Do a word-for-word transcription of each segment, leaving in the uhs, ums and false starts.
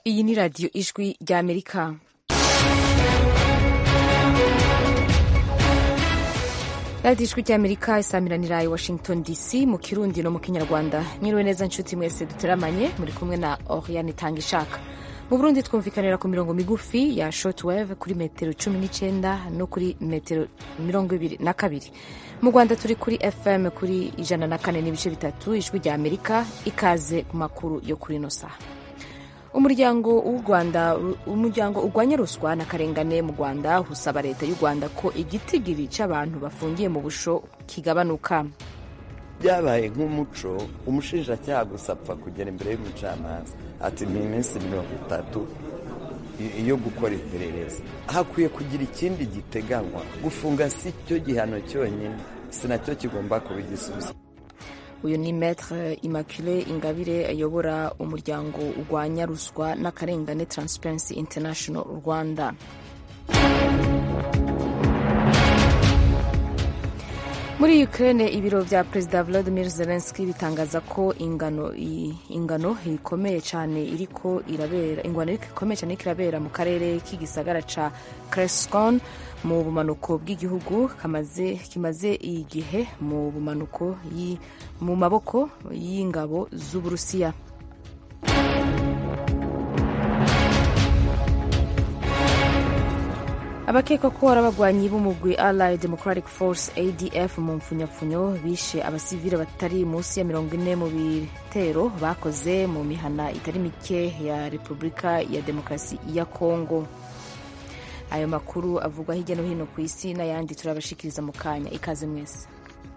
Iyi ni radiyo ijwi rya Amerika. radiyo ijwi rya Amerika isamiranira i Washington D C mu Kirundi no mu Kinyarwanda. Nyiriwe neza nshuti mwese duteramanye, muri kumwe na Oriane Tangishaka. Mu Burundi twumvikanira ku mirongo migufi ya shortwave kuri metero cumi n'icenda no kuri metero mirongo ibiri na kabiri. Mu Rwanda turi kuri F M kuri ijana na kane n'ibice bitatu ijwi rya Amerika. Ikaze ku makuru yo kuri ino saha. Umuryango w'u Rwanda umuryango urwanya ruswa na karengane mu Rwanda usaba leta y'u Rwanda ko igitigiri c'abantu bafungiye mu busho kigabanuka. Byabaye nk'umuco umushinjacyaha gusapfa kugera imbere y'umucamanza ati ni iminsi mirongo itatu iyo gukora iperereza. Hakwiye kugira ikindi giteganywa. Gufunga si cyo gihano cyonyine, sinacyo kigomba kuba igisubizo. Uyu ni Maître Immaculée Ingabire ayobora umuryango urwanya ruswa n'akarengane Transparency International Rwanda. Muri Ukraine ibiro vya Perezida Volodymyr Zelensky bitangaza ko ingano ingano ikomeye cyane iriko irabera ingwano ikomeye cyane irabera mu karere k'igisagara ca Kherson mu bumanuko bw'igihugu kamaze kimaze igihe mu bumanuko mu maboko y'ingabo z'Uburusiya. Abakekwa ko ari abagwanyi b'umugwi Allied Democratic Force A D F mu mfunyapfunyo bishe abasivile batari munsi ya mirongo ine mu bitero bakoze mu mihana itari mike ya Repubulika ya Demokarasi ya Kongo. Ayo makuru avugwa hirya no hino ku isi n'ayandi turabashikiriza mu kanya. Ikaze mwese.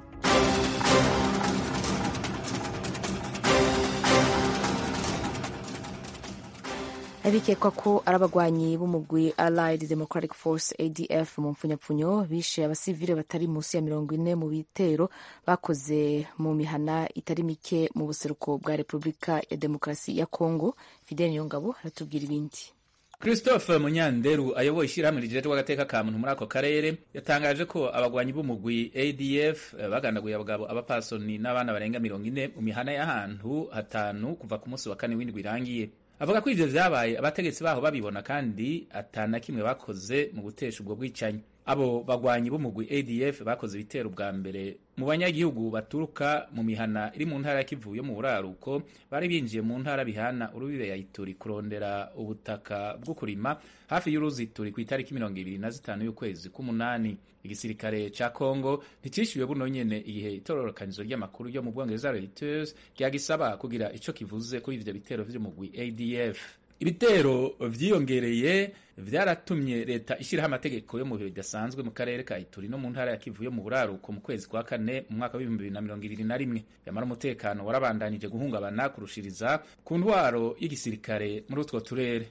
Abikekwa ko ari abagwanyi b'umugwi Allied Democratic Force A D F mu mfunyapfunyo bishe abasivile batari munsi ya mirongo ine mu bitero bakoze mu mihana itari mike mu buseruko bwa Repubulika ya Demokarasi ya Kongo. Fidel Nyongabo aratubwira ibindi. Christophe Munyanderu ayoboye ishyirahamwe rijejwe agateka ka muntu muri ako karere yatangaje ko abagwanyi b'umugwi A D F bagandaguye abagabo abapasoni n'abana barenga mirongo ine mu mihana y'ahantu hatanu kuva ku munsi wa kane w'indwi irangiye. Avuga ko ivyo vyabaye abategetsi baho babibona kandi atana kimwe bakoze mu gutesha ubwo bwicanyi. Abo bagwanyi b'umugwi A D F bakoze ibitero bwa mbere mu banyagihugu baturuka mu mihana iri mu ntara ya Kivu yo mu buraruko, bari binjiye mu ntara bihana urubibe ya Ituri kurondera ubutaka bwo kurima hafi y'uruzi Ituri ku itariki mirongo ibiri na zitanu y'ukwezi k'umunani. Igisirikare ca Kongo nticishyuwe buno nyene igihe itororokanizo ry'amakuru yo mu Bwongereza Reuters ryagisaba kugira ico kivuze kuri ivyo bitero vy'umugwi A D F. Ibitero vyiyongereye vyaratumye leta ishiraho amategeko yo mu bihe bidasanzwe mu karere ka Ituri no mu ntara ya Kivu yo mu buraruko mu kwezi kwa kane mu mwaka w'ibihumbi bibiri na mirongo ibiri na rimwe. Yamara umutekano warabandanije guhungabana kurushiriza ku ntwaro y'igisirikare muri utwo turere.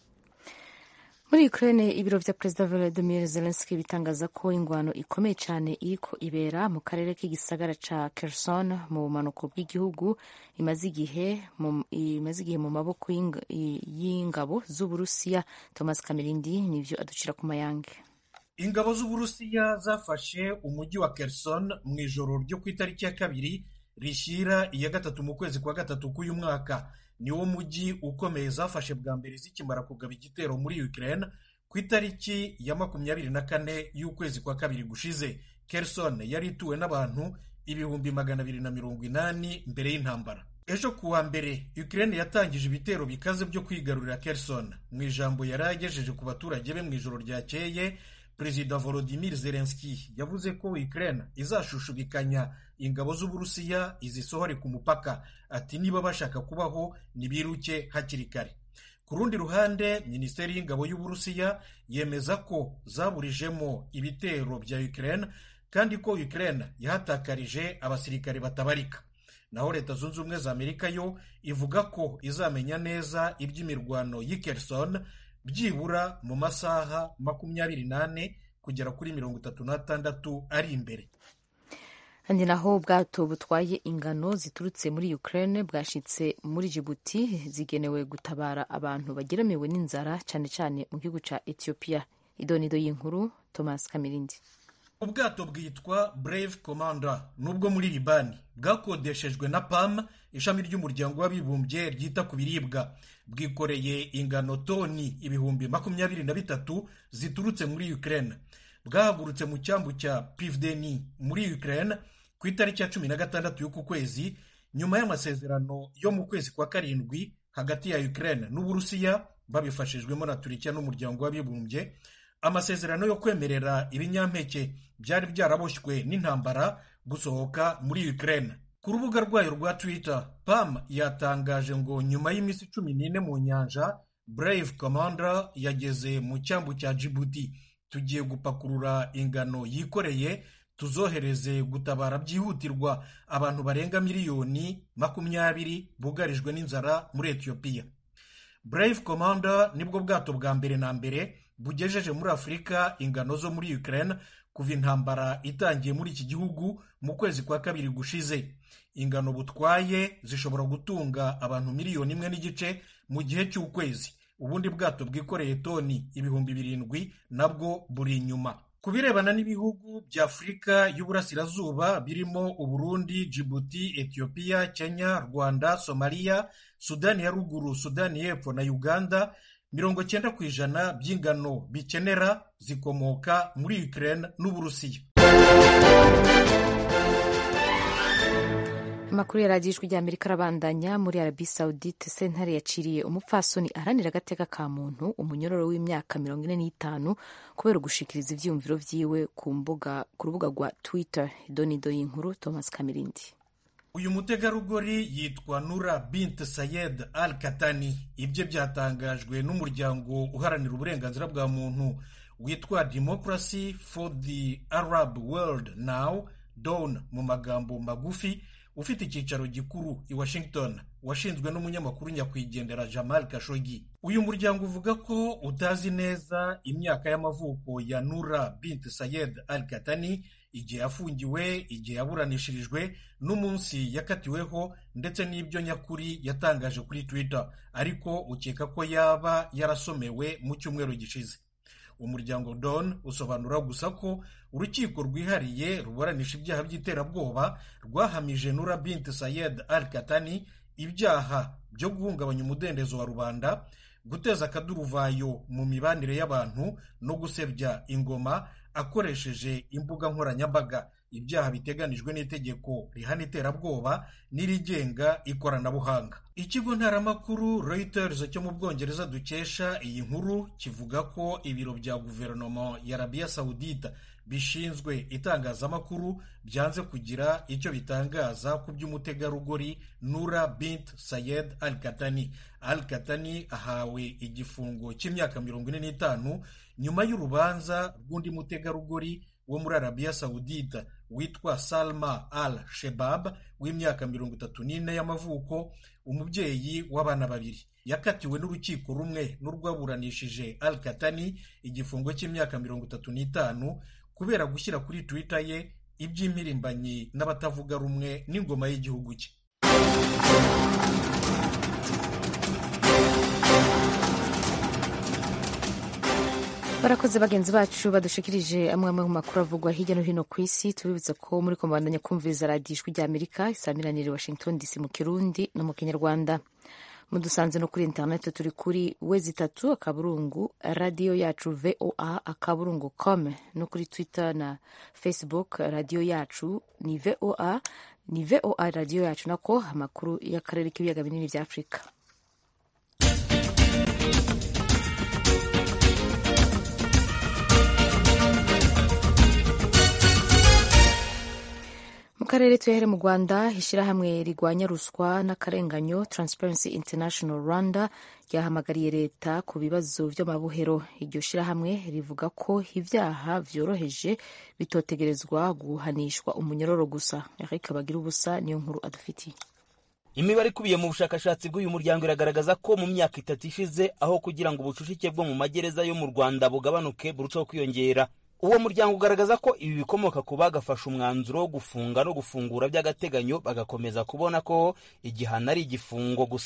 Muri Ukraine ibiro vya Perezida Volodymyr Zelensky bitangaza ko ingwano ikomeye cyane iriko ibera mu karere k'igisagara ca Kherson mu bumanuko bw'igihugu imaze igihe mu imaze igihe mu maboko y'ingabo z'Uburusiya. Thomas Kamirindi nivyo aducira ku mayange. Ingabo z'Uburusiya zafashe umujyi wa Kherson mu ijoro ryo ku itariki ya kabiri rishira iya gatatu mu kwezi kwa gatatu k'uyu mwaka. Niwo mujyi ukomeye zafashe bwa mbere zikimara kugaba igitero muri Ukraine ku itariki ya makumyabiri na kane y'ukwezi kwa kabiri gushize. Kherson yari ituwe n'abantu ibihumbi magana abiri na mirongo inani mbere y'intambara. Ejo kuwa mbere Ukraine yatangije ibitero bikaze byo kwigarurira Kherson. Mu ijambo yari yagejeje ku baturage be mu ijoro ryakeye, Perezida Volodymyr Zelensky yavuze ko Ukraine izashushubikanya ingabo z'Uburusiya izisohore ku mupaka. Ati niba bashaka kubaho nibiruke hakiri kare. Ku rundi ruhande, Minisiteri y'Ingabo y'Uburusiya yemeza ko zaburijemo ibitero bya Ukraine kandi ko Ukraine yahatakarije abasirikare batabarika. Naho Leta Zunze Ubumwe za Amerika yo ivuga ko izamenya neza iby'imirwano y'i Kherson byibura mu masaha makumyabiri nane kugera kuri mirongo itatu n'atandatu ari imbere. Handi naho ubwato butwaye ingano ziturutse muri Ukraine bwashitse muri Djibouti zigenewe gutabara abantu bageramiwe n'inzara cyane cyane mu gihugu ca Ethiopia. Idonido y'inkuru Thomas Kamirindi. ubwato bwitwa Brave Commander nubwo muri Libani bwakodeshejwe na P A M, ishami ry'umuryango w'abibumbye ryita ku biribwa. Bwikoreye ingano toni ibihumbi makumyabiri na bitatu ziturutse muri Ukraine. Bwahagurutse mu cyambu cya Pivdeni muri Ukraine ku itariki ya cumi na gatandatu y'uku kwezi, nyuma y'amasezerano yo mu kwezi kwa karindwi hagati ya Ukraine n'Uburusiya babifashijwemo na Turikiya n'umuryango w'abibumbye, amasezerano yo kwemerera ibinyampeke byari byaraboshywe n'intambara gusohoka muri Ukraine. Ku rubuga rwayo rwa Twitter, P A M yatangaje ngo nyuma y'iminsi cumi n'ine mu nyanja, Brave Commander yageze mu cyambu cya Djibouti. Tugiye gupakurura ingano yikoreye tuzohereze gutabara byihutirwa abantu barenga miliyoni makumyabiri bugarijwe n'inzara muri Ethiopia. Brave Commander nibwo bwato bwa mbere na mbere bugejeje muri Afurika ingano zo muri Ukraine kuva intambara itangiye muri iki gihugu mu kwezi kwa kabiri gushize. Ingano butwaye zishobora gutunga abantu miliyoni imwe n'igice mu gihe cy'ukwezi. Ubundi bwato bwikoreye toni ibihumbi birindwi nabwo buri inyuma. Ku birebana n'ibihugu bya Afurika y'Uburasirazuba birimo Uburundi, Djibouti, Ethiopia, Kenya, Rwanda, Somalia, Sudani ya Ruguru, Sudani y'Epfo na Uganda, mirongo cyenda ku ijana by'ingano bikenera zikomoka muri Ukraine n'Uburusiya. Amakuru ya radiyo ijwi ry'Amerika arabandanya. Muri Arabie Saoudite, sentare yaciriye umupfasoni aharanira agateka ka muntu umunyororo w'imyaka mirongo ine n'itanu kubera ugushikiriza ivyiyumviro vyiwe ku mbuga ku rubuga rwa Twitter. Idonido y'inkuru Thomas Kamirindi. Uyu mutegarugori yitwa Nura bint Sayed Al Katani. Ibyo byatangajwe n'umuryango uharanira uburenganzira bwa muntu witwa Democracy for the Arab World Now, Dawn mu magambo magufi, ufite icyicaro gikuru i Washington, washinzwe n'umunyamakuru nyakwigendera Jamal Khashoggi. Uyu muryango uvuga ko utazi neza imyaka y'amavuko ya Nura bint Sayed Al Katani, igihe yafungiwe, igihe yaburanishirijwe, n'umunsi yakatiweho, ndetse n'ibyo nyakuri yatangaje kuri Twitter, ariko ukeka ko yaba yarasomewe mu cyumweru gishize. Umuryango Dawn usobanura gusa ko urukiko rwihariye ruburanisha ibyaha by'iterabwoba rwahamije Nura bint Sayed Al Katani ibyaha byo guhungabanya umudendezo wa rubanda, guteza akaduruvayo mu mibanire y'abantu no gusebya ingoma akoresheje imbuga nkoranyambaga, ibyaha biteganijwe n'itegeko rihana iterabwoba n'irigenga ikoranabuhanga. Ikigo ntaramakuru Reuters cyo mu Bwongereza dukesha iyi nkuru kivuga ko ibiro bya guverinoma ya Arabia Saudite bishinzwe itangazamakuru byanze kugira icyo bitangaza ku by'umutegarugori Nura bint Sayed Al Katani. Al Katani ahawe igifungo cy'imyaka mirongo ine n'itanu nyuma y'urubanza rw'undi mutegarugori wo muri Arabia Saudite witwa Salma Al Shebab w'imyaka mirongo itatu n'ine y'amavuko, umubyeyi w'abana babiri. Yakatiwe n'urukiko rumwe n'urwaburanishije Al Katani igifungo cy'imyaka mirongo itatu n'itanu kubera gushyira kuri Twitter ye iby'impirimbanyi n'abatavuga rumwe n'ingoma y'igihugu cye. Barakoze bagenzi bacu badushikirije amwe mu makuru avugwa hirya no hino ku isi. Tubibutsa ko muri komandanya kumviriza radiyo ijwi ry'Amerika isamiraniye Washington D C mu Kirundi no mu Kinyarwanda. Mudusanze no kuri internet turi kuri wezi itatu akaburungu radio yacu V O A akaburungu com, no kuri Twitter na Facebook radio yacu ni V O A ni V O A radio yacu, nako amakuru y'akarere k'ibiyaga binini bya Afrika. Mu karere tuyahere mu Rwanda, ishyirahamwe rigwanya ruswa n'akarenganyo Transparency International Rwanda ryahamagariye leta ku bibazo by'amabuhero. Iryo shyirahamwe rivuga ko ibyaha vyoroheje bitotegerezwa guhanishwa umunyororo gusa. Eric Bagirubusa niyo nkuru adufitiye. Imibare ikubiye mu bushakashatsi bw'uyu muryango iragaragaza ko mu myaka itatu ishize, aho kugira ngo ubucucike bwo mu magereza yo mu Rwanda bugabanuke burushaho kwiyongera. Uwo muryango ugaragaza ko ibi bikomoka ku bagafasha umwanzuro wo gufunga no gufungura by'agateganyo, bagakomeza kubona ko igihano ari igifungo gusa.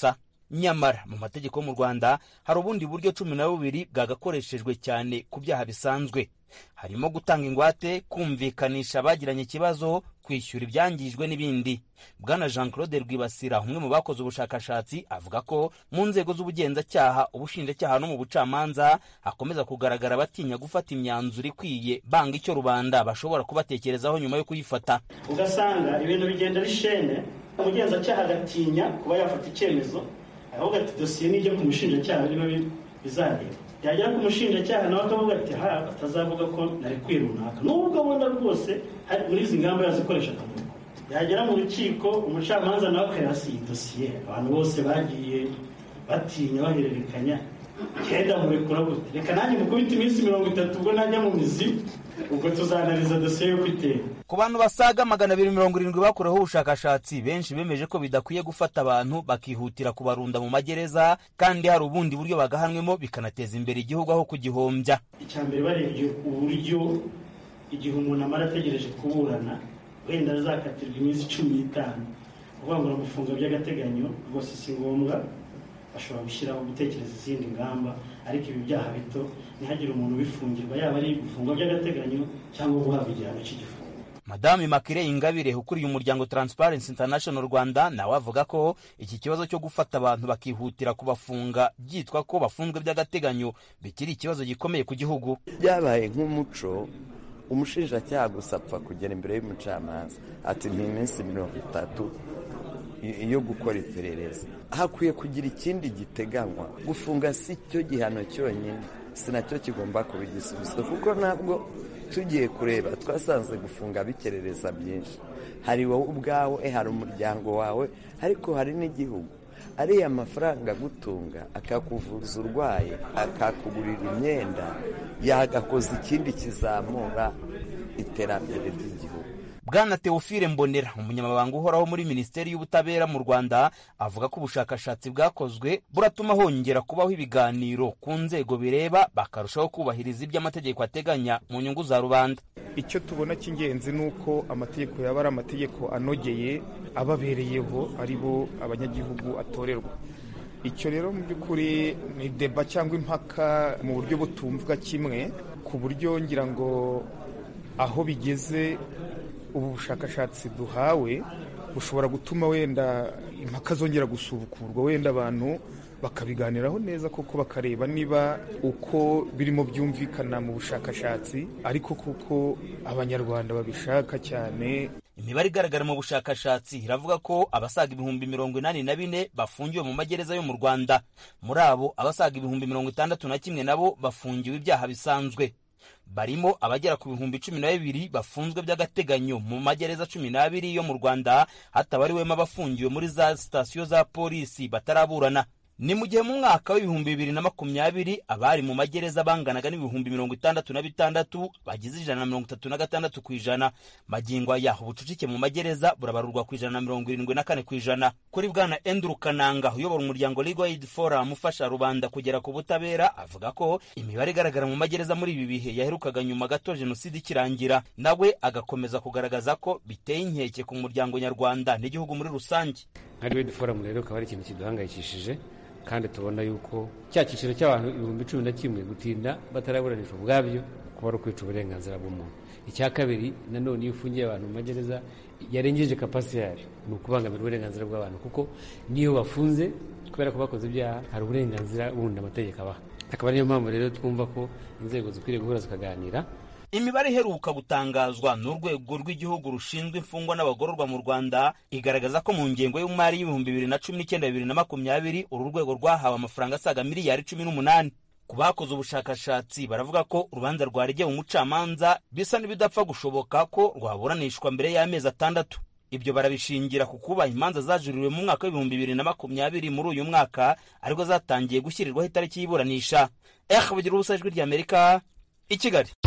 nyamara mu mategeko yo mu Rwanda hari ubundi buryo cumi na bubiri bwagakoreshejwe cyane ku byaha bisanzwe, harimo gutanga ingwate, kumvikanisha abagiranye ikibazo, kwishyura ibyangijwe n'ibindi. Bwana Jean Claude Rwibasira, umwe mu bakoze ubushakashatsi, avuga ko mu nzego z'ubugenzacyaha, ubushinjacyaha no mu bucamanza hakomeza kugaragara abatinya gufata imyanzuro ikwiye, banga icyo rubanda bashobora kubatekerezaho nyuma yo kuyifata. Ugasanga ibintu bigenda bishene, umugenzacyaha agatinya kuba yafata icyemezo, ahubwo ati dosiye nijya ku mushinjacyaha niba bizagera. Yagera ku mushinjacyaha nawe akavuga ati ha atazavuga ko nari kwirunaka, nubwo abona rwose hari muri izi ngamba yazikoresha akavuga. Yagera mu rukiko umucamanza nawe akayasiye dosiye, abantu bose bagiye batinya bahererekanya, kenda murekura gute, reka nanjye mukubita iminsi mirongo itatu ubwo najya mu mizi, ubwo tuzanariza dosiye yo kwitera. Ku bantu basaga magana abiri mirongo irindwi bakoreweho ubushakashatsi, benshi bemeje ko bidakwiye gufata abantu bakihutira kubarunda mu magereza, kandi hari ubundi buryo bagahanwemo bikanateza imbere igihugu aho kugihombya. Icya mbere barebye uburyo igihe umuntu amara ategereje kuburana, wenda azakatirwa iminsi cumi n'itanu, kuvuga ngo aramufunga by'agateganyo, rwose si ngombwa, bashobora gushyiraho gutekereza izindi ngamba, ariko ibi byaha bito ntihagire umuntu ubifungirwa, yaba ari gufungwa by'agateganyo cyangwa guhabwa igihano cy'igifungo. Madame Immaculée Ingabire ukuriye umuryango Transparency International Rwanda nawe avuga ko iki kibazo cyo gufata abantu bakihutira kubafunga byitwa ko bafunzwe by'agateganyo bikiri ikibazo gikomeye ku gihugu. Byabaye nk'umuco, umushinjacyaha gusa apfa kugera imbere y'umucamanza ati ni iminsi mirongo itatu iyo gukora iperereza. Hakwiye kugira ikindi giteganywa. Gufunga si cyo gihano cyonyine, si nacyo kigomba kuba igisubizo, kuko ntabwo tugiye kureba twasanze gufunga bikerereza byinshi. Hari wowe ubwawe, hari umuryango wawe, ariko hari n'igihugu. Ariya mafaranga gutunga akakuvuza urwaye, akakugurira imyenda, yagakoza ikindi kizamura iterambere ry'igihugu. Bwana Theophile Mbonera, umunyamabanga uhoraho muri Minisiteri y'Ubutabera mu Rwanda, avuga ko ubushakashatsi bwakozwe buratuma hongera kubaho ibiganiro ku nzego bireba, bakarushaho kubahiriza ibyo amategeko ateganya mu nyungu za rubanda. Icyo tubona cy'ingenzi ni uko amategeko yaba ari amategeko anogeye, ababereyeho ari bo abanyagihugu atorerwa. Icyo rero mu by'ukuri ni deba cyangwa impaka mu buryo butumvwa kimwe, ku buryo ngira ngo aho bigeze ubu bushakashatsi duhawe bushobora gutuma wenda impaka zongera gusubukurwa, wenda abantu bakabiganiraho neza kuko bakareba niba uko birimo byumvikana mu bushakashatsi ariko kuko abanyarwanda babishaka cyane. Imibare igaragara mu bushakashatsi iravuga ko abasaga ibihumbi mirongo inani na bine bafungiwe mu magereza yo mu Rwanda. Muri abo abasaga ibihumbi mirongo itandatu na kimwe nabo bafungiwe ibyaha bisanzwe. Barimo abagera ku bihumbi cumi na bibiri bafunzwe by'agateganyo mu magereza cumi n'abiri yo mu Rwanda, hatabariwemo abafungiwe muri za sitasiyo za polisi bataraburana. Ni mu gihe mu mwaka w'ibihumbi bibiri na makumyabiri abari mu magereza banganaga n'ibihumbi mirongo itandatu na bitandatu bagize ijana na mirongo itatu na gatandatu ku ijana. Magingo aya ubucucike mu magereza burabarurwa ku ijana na mirongo irindwi na kane ku ijana. Kuri Bwana Andrew Kananga uyobora umuryango Legal Aid Forum ufasha rubanda kugera ku butabera, avuga ko imibare igaragara mu magereza muri ibi bihe yaherukaga nyuma gato jenoside ikirangira. Nawe agakomeza kugaragaza ko biteye inkeke ku muryango nyarwanda n'igihugu muri rusange. Legal Aid Forum rero akaba ari ikintu kiduhangayikishije, kandi tubona yuko cya cyiciro cy'abantu ibihumbi cumi na kimwe gutinda bataraburanishwa ubwabyo kuba ari ukwica uburenganzira bw'umuntu. Icya kabiri, nanone iyo ufungiye abantu mu magereza yarengeje kapasite yayo, ni ukubangamira uburenganzira bw'abantu, kuko niyo bafunze kubera ko bakoze ibyaha hari uburenganzira bundi amategeko abaha. Akaba ariyo mpamvu rero twumva ko inzego zikwiriye guhura zikaganira. Imibare iheruka gutangazwa n'urwego rw'igihugu rushinzwe imfungwa n'abagororwa mu Rwanda igaragaza ko mu ngengo y'umari y'ibihumbi bibiri na cumi n'icyenda bibiri na makumyabiri uru rwego rwahawe amafaranga asaga miliyari cumi n'umunani. Ku bakoze ubushakashatsi baravuga ko urubanza rwaregeye umucamanza bisa n'ibidapfa gushoboka ko rwaburanishwa mbere y'amezi atandatu. Ibyo barabishingira ku kuba imanza zajuririwe mu mwaka w'ibihumbi bibiri na makumyabiri muri uyu mwaka ariko zatangiye gushyirirwaho itariki y'iburanisha. Eh bugira ubusa ijwi ry'Amerika i Kigali.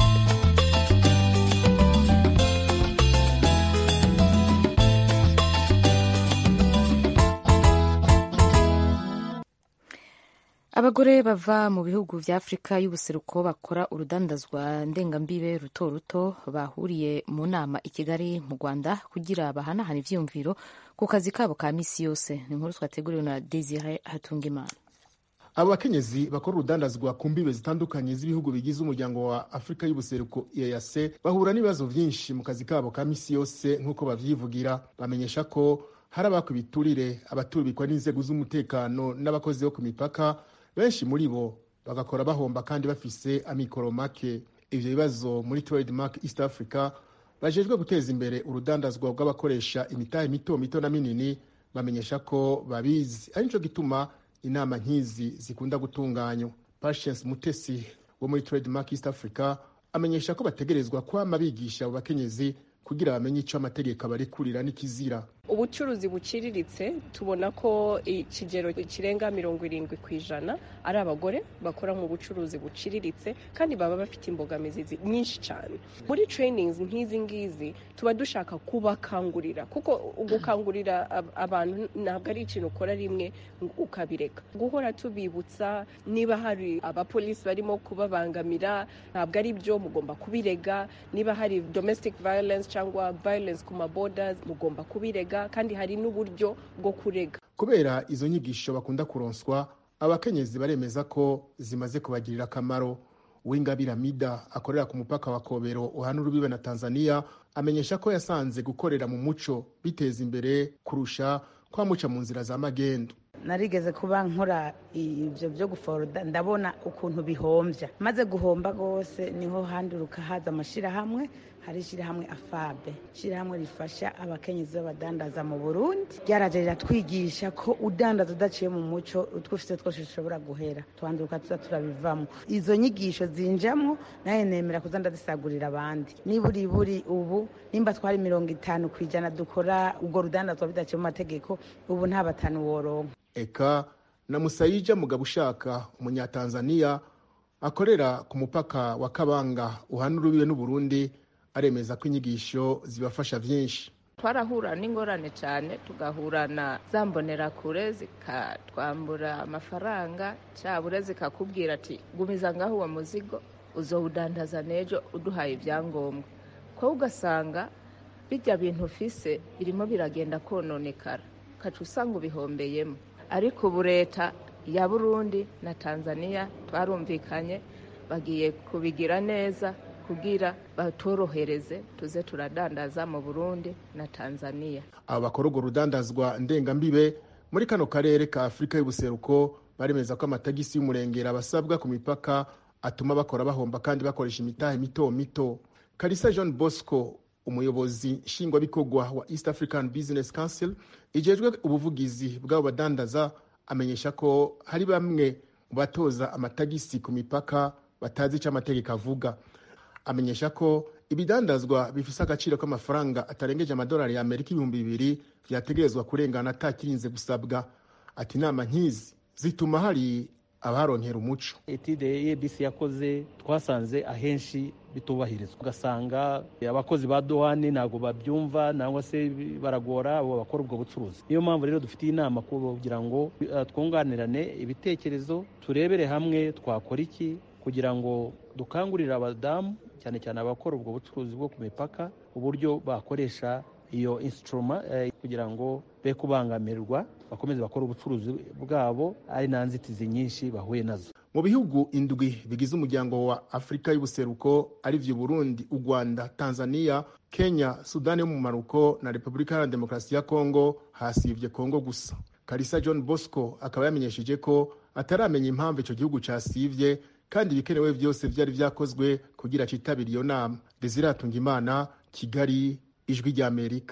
abagore bava mu bihugu vya Afurika y'ubuseruko bakora urudandazwa ndengambibe ruto ruto bahuriye mu nama i Kigali mu Rwanda kugira bahanahana ivyiyumviro ku kazi kabo ka misi yose. Ni inkuru twateguriwe na Desire Hatungimana. Abo bakenyezi bakora urudandazwa ku mbibe zitandukanye z'ibihugu bigize umuryango wa Afurika y'ubuseruko E A C bahura n'ibibazo vyinshi mu kazi kabo ka misi yose nk'uko bavyivugira. Bamenyesha ko hari abakubiturire, abaturubikwa n'inzego z'umutekano n'abakozi bo ku mipaka, benshi muri bo bagakora bahomba kandi bafise amikoro make. Ivyo bibazo muri Trademark East Africa bajejwe guteza imbere urudandazwa bw'abakoresha imitahe mito mito na minini bamenyesha ko babizi, ari nico gituma inama nk'izi zikunda gutunganywa. Patience Mutesi wo muri Trademark East Africa amenyesha ko bategerezwa kwama bigisha abo bakenyezi kugira bamenye ico amategeko abarekurira n'ikizira. Ubucuruzi buciriritse tubona ko ikigero kirenga mirongo irindwi ku ijana ari abagore bakora mu bucuruzi buciriritse kandi baba bafite imbogamizi nyinshi cyane. Muri trainings nk'izi ngizi tuba dushaka kubakangurira, kuko gukangurira abantu ntabwo ari ikintu ukora rimwe ukabireka. Guhora tubibutsa niba hari abapolisi barimo kubabangamira ntabwo ari byo, mugomba kubirega. Niba hari domestic violence cyangwa violence ku maborders mugomba kubirega, kandi hari n'uburyo bwo kurega. Kubera izo nyigisho bakunda kuronswa, abakenyezi baremeza ko zimaze kubagirira akamaro. Uwingabire Mida akorera ku mupaka wa Kobero uhana urubibe na Tanzania amenyesha ko yasanze gukorera mu muco biteza imbere kurusha kwa muca mu nzira za magendo. Narigeze kuba nkora ivyo byo guforoda, ndabona ukuntu bihombya. Maze guhomba gose niho handuruka haza amashira hamwe, hari shira hamwe Afabe, shira hamwe rifasha abakenyezi b'abadandaza mu Burundi. Ryaraje riratwigisha ko udandaza udaciye mu muco utwufite twose ushobora guhera, twanduruka tuza turabivamo. Izo nyigisho zinjamwo naye nemera kuzanda disagurira abandi. Niburi buri ubu nimba twari mirongo itanu kwijana dukora ubwo rudandazwa bidaciye mu mategeko, ubu nta batanu woronka. Eka na Musayija Mugabushaka umunyatanzania akorera ku mupaka wa Kabanga uhana urubibe n'u Burundi aremeza ko inyigisho zibafasha vyinshi. Twarahura n'ingorane cyane, tugahura na zambonera kure zikatwambura amafaranga, cyabure zikakubwira ati gumiza ngaho uwo muzigo uzowudandaza nejo uduhaye ibyangombwa. Ko ugasanga bijya bintu ufise birimo biragenda kononekara, kacu usanga ubihombeyemo. Ariko ubu leta ya Burundi na Tanzania twarumvikanye bagiye kubigira neza kugira batorohereze tuze turadandaza mu Burundi na Tanzania. Aba bakora urwo rudandazwa ndengambibe muri kano karere ka Afurika y'ubuseruko baremeza ko amatagisi y'umurengera basabwa ku mipaka atuma bakora bahomba kandi bakoresha imitahe mito mito. Kalisa John Bosco umuyobozi nshingwabikorwa wa East African Business Council ijejwe ubuvugizi bw'abo badandaza amenyesha ko hari bamwe batoza amatagisi ku mipaka batazi icyo amategeko avuga. Amenyesha ko ibidandazwa bifise agaciro k'amafaranga atarengeje amadolari ya Amerika ibihumbi bibiri vyategerezwa kurengana atakirinze gusabwa. Ati inama nk'izi zituma hari abaronkera umuco. Etide E B C yakoze twasanze ahenshi bitubahirizwa, ugasanga abakozi ba douane ntago babyumva nangwa se baragora abo bakora ubwo bucuruzi. Niyo mpamvu rero dufite inama kugira ngo uh, twunganirane ibitekerezo, turebere hamwe twakora iki kugira ngo dukangurira abadamu cyane cyane abakora ubwo bucuruzi bwo ku mipaka uburyo bakoresha iyo instrument eh, kugira ngo be kubangamirwa bakomeze bakora ubucuruzi bwabo ari nanzitizi nyinshi bahuye nazo. Mu bihugu indwi bigize umuryango wa Afurika y'ubuseruko ari vyo Burundi, u Rwanda, Tanzania, Kenya, Sudani yo mu maruko na Republika ya Demokarasi ya Kongo hasivye Kongo gusa. Kalisa John Bosco akaba yamenyesheje ko ataramenya impamvu ico gihugu casivye kandi bikenewe vyose vyari vyakozwe kugira citabira iyo nama. Desire Hatungimana, Kigali, Ijwi rya Amerika.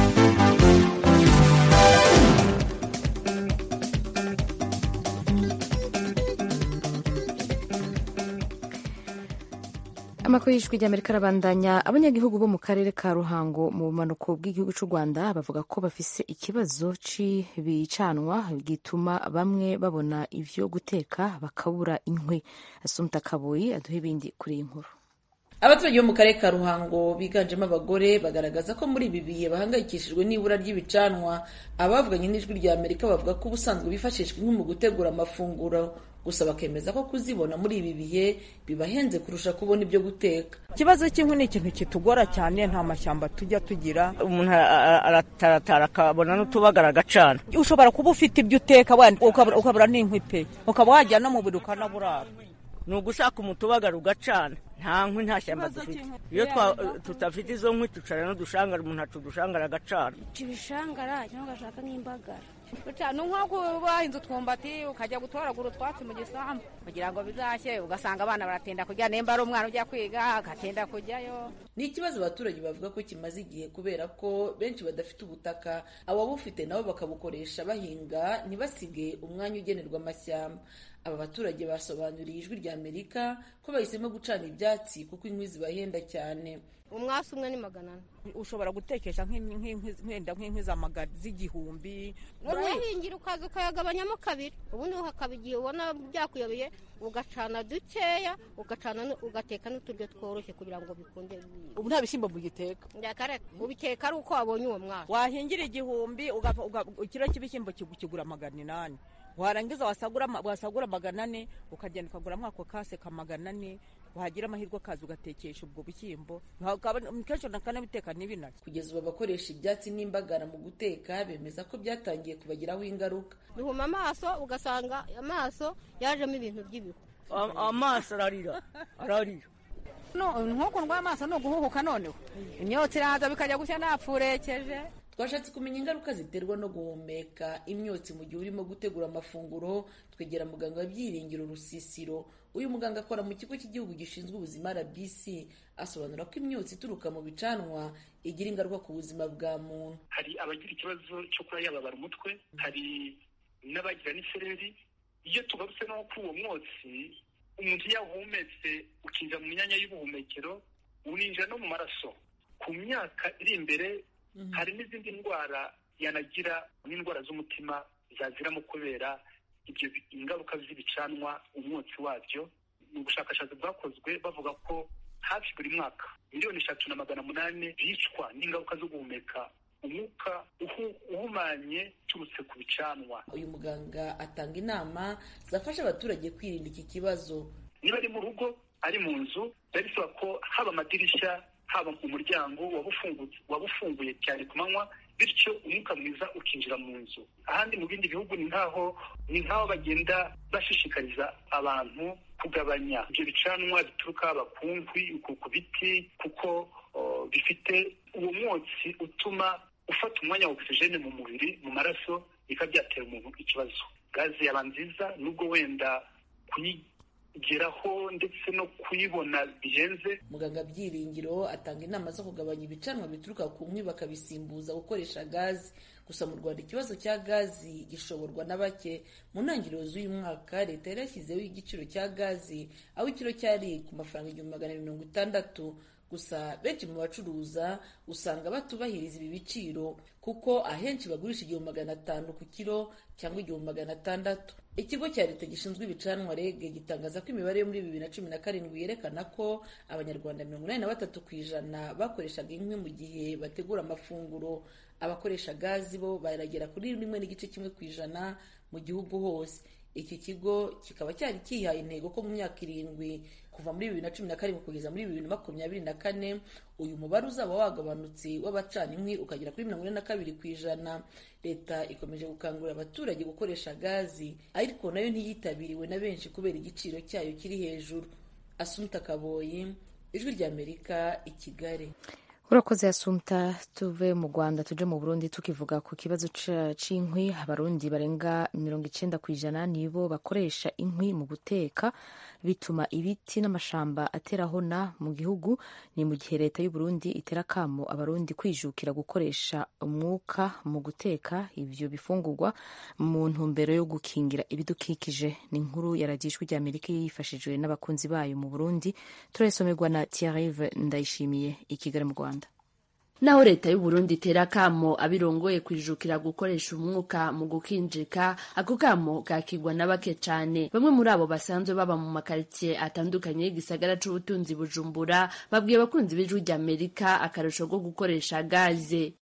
Amakuru y'Ijwi rya Amerika arabandanya. Abanyagihugu bo mu karere ka Ruhango mu bumanuko bw'igihugu cy'u Rwanda bavuga ko bafise ikibazo c'ibicanwa gituma bamwe babona ivyo guteka bakabura inkwi. Asumta Kaboyi aduha ibindi kuri iyi nkuru. Abaturage bo mu karere ka Ruhango biganjemo abagore bagaragaza ko muri ibi bihe bahangayikishijwe n'ibura ry'ibicanwa. Abavuganye n'Ijwi rya Amerika bavuga ko ubusanzwe bifashishwa inkwi mu gutegura amafunguro gusa bakemeza ko kuzibona muri ibi bihe bibahenze kurusha kubona ibyo guteka. Ikibazo cy'inkwi ni ikintu kitugora cyane, nta mashyamba tujya tugira, umuntu arataratara akabona n'utubagara agacana. Ushobora kuba ufite ibyo uteka ukabura n'inkwi pe, ukaba wajya no mu buri ukanaburara. Ni ugushaka umutubagara ugacana, nta nkwi nta shyamba dufite. Iyo tutafite izo nkwi tucara n'udushangara, umuntu aca udushangara agacana. Ibishangara cyangwa agashaka n'imbagara. Ni nk'uko bahinze utwumbati ukajya gutoragura utwatsi mu gisambu kugira ngo bizashye, ugasanga abana baratinda kujya, nimba ari umwana ujya kwiga agatinda kujyayo. Ni ikibazo abaturage bavuga ko kimaze igihe kubera ko benshi badafite ubutaka, ababufite nabo bakabukoresha bahinga ntibasige umwanya ugenerwa amashyamba. Aba baturage basobanuriye Ijwi rya Amerika ko bahisemo gucana ibyatsi kuko inkwi zibahenda cyane. Umwasi umwe ni magana ane. Ushobora gutekesha nk'inkwenda nk'inkwi za magana z'igihumbi. Urahingira ukaza ukayagabanyamo kabiri, ubundi ukaba igihe ubona byakuyobeye ugacana dukeya, ugacana ugateka n'uturyo tworoshye kugira ngo bikunde. Ubu nta bishyimbo mugiteka. Ndakareka ubiteka ari uko wabonye uwo mwaka. Wahingira igihumbi ikiro cy'ibishyimbo kigura magana inani. Warangiza wasagura wasagura magana ane ukagenda ukagura mwako kase ka magana ane, wagira amahirwe kazi ugatekesha ubwo bishyimbo kenshi nakanabiteka n'ibinari. Kugeza ubu abakoresha ibyatsi n'imbagara mu guteka bemeza ko byatangiye kubagiraho ingaruka. Bihuma amaso, ugasanga amaso yajemo ibintu by'ibihu. Amaso ararira ararira nk'uko ndwaye amaso ni uguhuhuka, noneho imyotsi iraza bikajya gushya napfurekeje. Twashatse kumenya ingaruka ziterwa no guhumeka imyotsi mu gihe urimo gutegura amafunguro, twegera muganga wa Byiringiro Rusisiro. Uyu muganga akora mu kigo cy'igihugu gishinzwe ubuzima R B C, asobanura ko imyotsi ituruka mu bicanwa igira ingaruka ku buzima bwa muntu. Hari abagira ikibazo cyo kuba yababara umutwe, hari n'abagira n'isereri. Iyo tugarutse no kuri uwo mwotsi, umuntu yawuhumetse ukinjira mu myanya y'ubuhumekero, uninjira no mu maraso. Ku myaka iri imbere hari n'izindi ndwara yanagira, n'indwara z'umutima zaziramo kubera ibyo ingaruka z'ibicanwa, umwotsi wabyo. Mu bushakashatsi bwakozwe bavuga ko hafi buri mwaka miliyoni eshatu na magana munani bicwa n'ingaruka zo guhumeka umwuka uhumanye uturutse ku bicanwa. Uyu muganga atanga inama zafasha abaturage kwirinda iki kibazo. Niba ari mu rugo, ari mu nzu, bisaba ko haba amadirishya, haba umuryango waba ufunguye cyane ku manywa, bityo umwuka mwiza ukinjira mu nzu. Ahandi mu bindi bihugu ni nkaho ni nkaho bagenda bashishikariza abantu kugabanya ibyo bicanwa bituruka haba ku nkwi, ku biti, kuko bifite uwo mwotsi utuma ufata umwanya wa ogisijene mu mubiri, mu maraso, bikaba byatera umuntu ikibazo. Gaze yaba nziza nubwo wenda kuyigeraho ndetse no kuyibona bihenze. Muganga Byiringiro atanga inama zo kugabanya ibicanwa bituruka ku nkwi bakabisimbuza gukoresha gazi. Gusa mu Rwanda ikibazo cya gazi gishoborwa na bake. Mu ntangiriro z'uyu mwaka leta yari yashyizeho igiciro cya gazi aho ikiro cyari ku mafaranga igihumbi magana mirongo itandatu. Gusa benshi mu bacuruza usanga batubahiriza ibi biciro kuko ahenshi bagurisha igihumbi magana atanu ku kiro cyangwa igihumbi magana atandatu. Ikigo cya leta gishinzwe ibicanwa R E G gitangaza ko imibare yo muri bibiri na cumi na karindwi yerekana ko abanyarwanda mirongo inani na batatu ku ijana bakoreshaga inkwi mu gihe bategura amafunguro. Abakoresha gazi bo baragera kuri rimwe n'igice kimwe ku ijana mu gihugu hose. Iki kigo kikaba cyari kihaye intego ko mu myaka irindwi kuva muri bibiri na cumi na karindwi kugeza muri bibiri na makumyabiri na kane uyu mubare uzaba wagabanutse w'abacana inkwi ukagera kuri mirongo ine na kabiri ku ijana. Leta ikomeje gukangurira abaturage gukoresha gazi, ariko nayo ntiyitabiriwe na benshi kubera igiciro cyayo kiri hejuru. Asumta Kaboyi, Ijwi rya Amerika, i Kigali. Urakoze Asumta. Tuve mu Rwanda tuje mu Burundi tukivuga ku kibazo c'inkwi. Abarundi barenga mirongo icenda ku ijana nibo bakoresha inkwi mu guteka, bituma ibiti n'amashamba aterahona mu gihugu. Ni mu gihe leta y'u Burundi itera kamo abarundi kwijukira gukoresha umwuka mu guteka ivyo bifungurwa mu ntumbero yo gukingira ibidukikije. Ni inkuru ya radiyo Ijwi rya Amerika yifashijwe n'abakunzi bayo mu Burundi. Turayisomerwa na Thierry Ndayishimiye i Kigali mu Rwanda. Naho leta y'u Burundi itera kamo abirongoye kwijukira gukoresha umwuka mu gukinjika, ako kamo kakigwa na bake cane. Bamwe muri abo basanzwe baba mu makaritie atandukanye y'igisagara c'ubutunzi Bujumbura babwiye abakunzi b'Ijwi rya Amerika akarusho ko gukoresha gaze.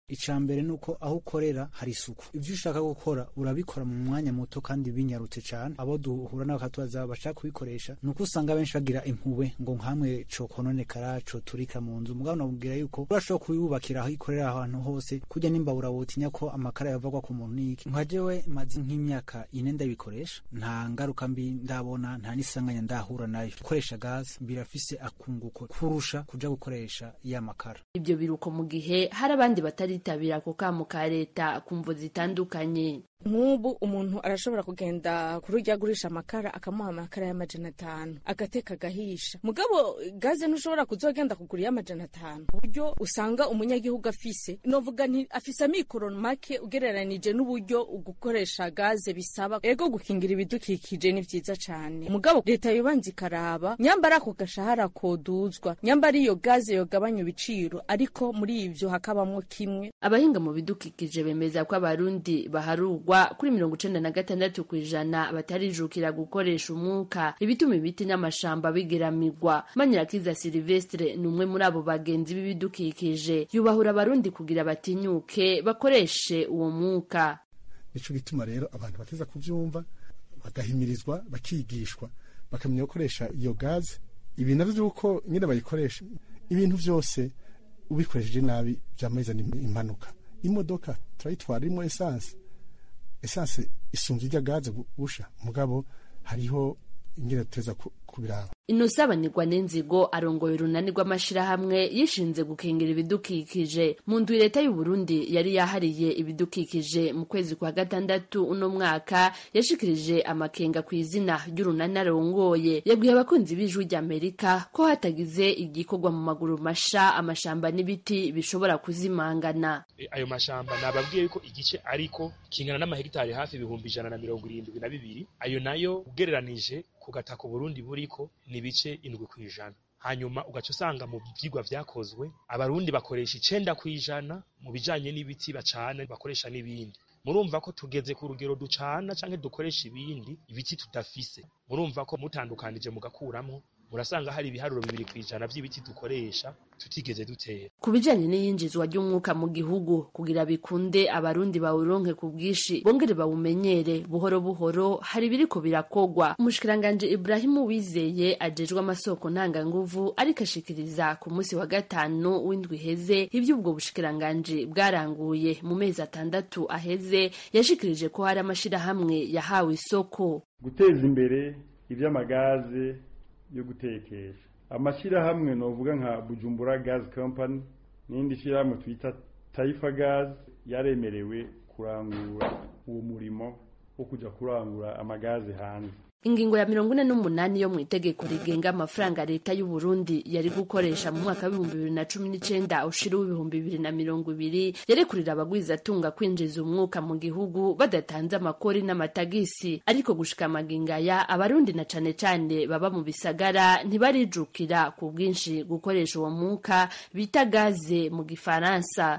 icya mbere ni uko aho ukorera hari isuku, ibyo ushaka gukora urabikora mu mwanya muto kandi binyarutse cyane. abo duhura nabo bakatubaza bashaka kubikoresha, ni uko usanga benshi bagira impuhwe ngo nkamwe co kononekara co turika mu nzu. mugabo nabubwira yuko urashobora kububakira aho ikorera ahantu hose, kujya n'imbabura wotinya ko amakara yavagwa ku muntu n'iki. nka jewe maze nk'imyaka ine ndabikoresha, nta ngaruka mbi ndabona, nta n'isanganya ndahura nayo. gukoresha gazi birafise akunguko kurusha kuja gukoresha ya makara. ibyo biruko mu gihe hari abandi bataritabira ako kamo ka leta ku mvo zitandukanye. nk'ubu umuntu arashobora kugenda kuri urya agurisha amakara akamuha amakara y'amajana atanu agateka agahisha, mugabo gaze ntushobora kuzogenda kugura y'amajana atanu. uburyo usanga umunyagihugu afise, novuga nti afise amikoro make ugereranije n'uburyo gukoresha gaze bisaba. ego gukingira ibidukikije ni vyiza cane, mugabo leta yobanza ikaraba nyambara ako gashahara koduzwa, nyambara iyo gaze yogabanya ibiciro, ariko muri ivyo hakabamwo kimwe. abahinga mu bidukikije bemeza ko abarundi baharugwa kuri mirongo icenda na gatandatu kw'ijana batarijukira gukoresha umwuka, ibituma ibiti n'amashamba bigeramirwa. Manirakiza Silvestre ni umwe muri abo bagenzi b'ibidukikije, yubahura abarundi kugira batinyuke bakoreshe uwo mwuka. nico gituma rero abantu bateza kuvyumva, bagahimirizwa, bakigishwa, bakamenya gukoresha iyo gaze. ibi navyo vy'uko nyine bayikoresha, ibintu vyose ubikoresheje nabi vyamazana impanuka. imodoka turayitwara irimo essence, essence isumvye irya gaze gusha, mugabo hariho ingene tuteza kubiraba. Inosabanirwa n'inzigo arongoye urunani rw'amashirahamwe yishinze gukingira ibidukikije. mu ndwi leta y'u Burundi yari yahariye ibidukikije mu kwezi kwa gatandatu uno mwaka, yashikirije amakenga ku izina ry'urunani arongoye. yabwiye abakunzi b'ijwi ry'Amerika ko hatagize igikorwa mu maguru masha amashamba n'ibiti bishobora kuzimangana. E, ayo mashamba nababwiye yuko igice ariko kingana n'amahegitari hafi ibihumbi ijana na mirongo irindwi na bibiri, ayo nayo ugereranije ku gataka Burundi buriko ni bice indwi kw'ijana. hanyuma ugaca usanga mu vyigwa vyakozwe abarundi bakoresha icenda kw'ijana mu bijanye n'ibiti bacana, bakoresha n'ibindi. murumva ko tugeze ku rugero ducana canke dukoresha ibindi ibiti tudafise. murumva ko mutandukanije mugakuramo, murasanga hari ibiharuro bibiri kw'ijana vy'ibiti dukoresha tutigeze dutera. Ku bijanye n'iyinjizwa ry'umwuka mu gihugu, kugira bikunde abarundi bawuronke ku bwishi bongere bawumenyere buhoro buhoro, hari biriko birakogwa. Umushikiranganje Ibrahim Uwizeye ajejwe amasoko ntanganguvu ariko ashikiriza ku munsi wa gatanu w'indwi heze ivy'ubwo bushikiranganje bwaranguye mu mezi atandatu aheze. Yashikirije ko hari amashirahamwe yahawe isoko guteza imbere ivy'amagaze yo gutekesha. amashirahamwe novuga nka Bujumbura Gas Company n'indi shirahamwe twita Taifa Gas yaremerewe kurangura uwo murimo wo kuja kurangura amagaze hanze. Ingingo ya mirongo ine n'umunani yo mu itegeko rigenga amafaranga leta y'u Burundi yari gukoresha mu mwaka w'ibihumbi bibiri na cumi n'icenda ushira w'ibihumbi bibiri na mirongo ibiri yarekurira abagwizatunga kwinjiza umwuka mu gihugu badatanze amakori n'amatagisi. ariko gushika amagingaya abarundi na cane cane baba mu bisagara ntibarijukira ku bwinshi gukoresha uwo mwuka bita gaze mu gifaransa.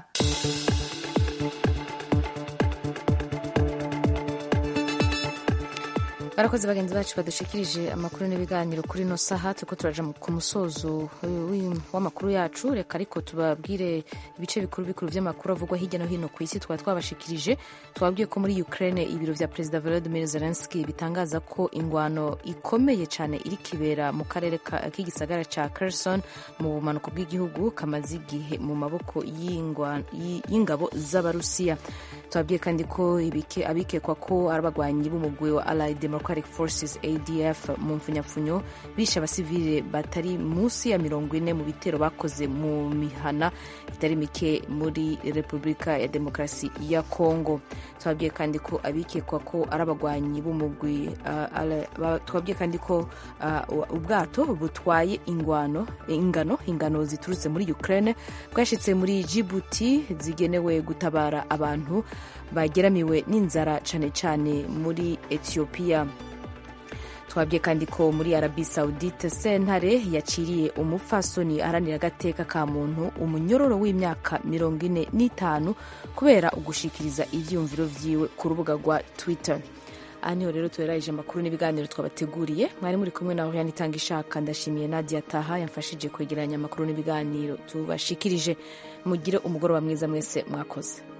barakoze bagenzi bacu badushikirije amakuru n'ibiganiro kuri no saha. tuko turaja ku musozo w'amakuru yacu, reka ariko tubabwire ibice bikuru bikuru vy'amakuru avugwa hirya no hino ku isi. twaba twabashikirije twabwiye ko muri Ukraine ibiro vya Perezida Volodymyr Zelensky bitangaza ko ingwano ikomeye cane iri kibera mu karere k'igisagara ca Kherson mu bumanuko bw'igihugu kamaze igihe mu maboko y'ingabo z'Abarusiya. twabwiye kandi ko ibike abikekwa ko ari abagwanyi b'umugwi wa Allied Democratic Forces A D F mu mfunyapfunyo bishe abasivile batari munsi ya mirongo ine mu bitero bakoze mu mihana itari mike muri Repubulika ya Demokarasi ya Kongo. twabwiye kandi ko abikekwa ko ari abagwanyi b'umugwi uh, twabwiye kandi ko uh, ubwato butwaye ingwano ingano ingano ziturutse muri Ukraine bwashitse muri Djibouti zigenewe gutabara abantu bageramiwe n'inzara cane cane muri Ethiopia. twabwiye kandi ko muri Arabie Saoudite sentare yaciriye umupfasoni aharanira agateka ka muntu umunyororo w'imyaka mirongo ine n'itanu kubera ugushikiriza ivyumviro vyiwe ku rubuga rwa Twitter. aha niho rero tuherahije amakuru n'ibiganiro twabateguriye. mwari muri kumwe na Oriane Itangishaka. ndashimiye Nadia Taha yamfashije kwegeranya amakuru n'ibiganiro tubashikirije. mugire umugoroba mwiza mwese mwakoze.